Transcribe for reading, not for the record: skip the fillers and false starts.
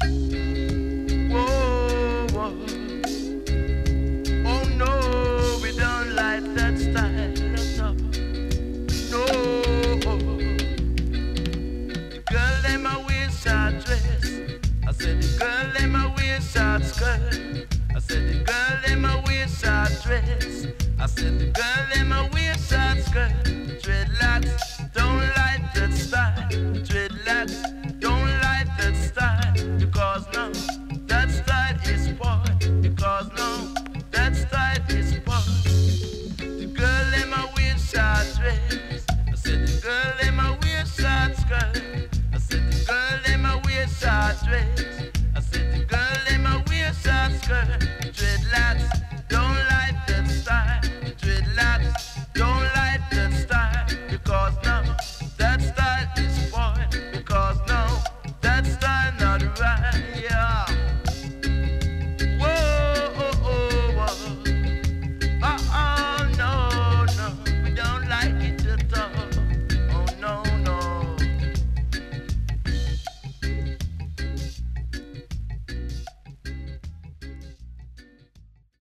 Whoa, whoa. Oh no, we don't like that style at all. No. The girl them a wear short dress. I said the girl them a wear short skirt. I said the girl them a wear short dress. I said the girl them a wear short skirt. Dreadlocks don't like that style. Dreadlocks don't like that style. Because now that style is spoiled. Because now that style is spoiled. The girl them a wear short dress. I said the girl them a wear short skirt. I said the girl them a wear short dress.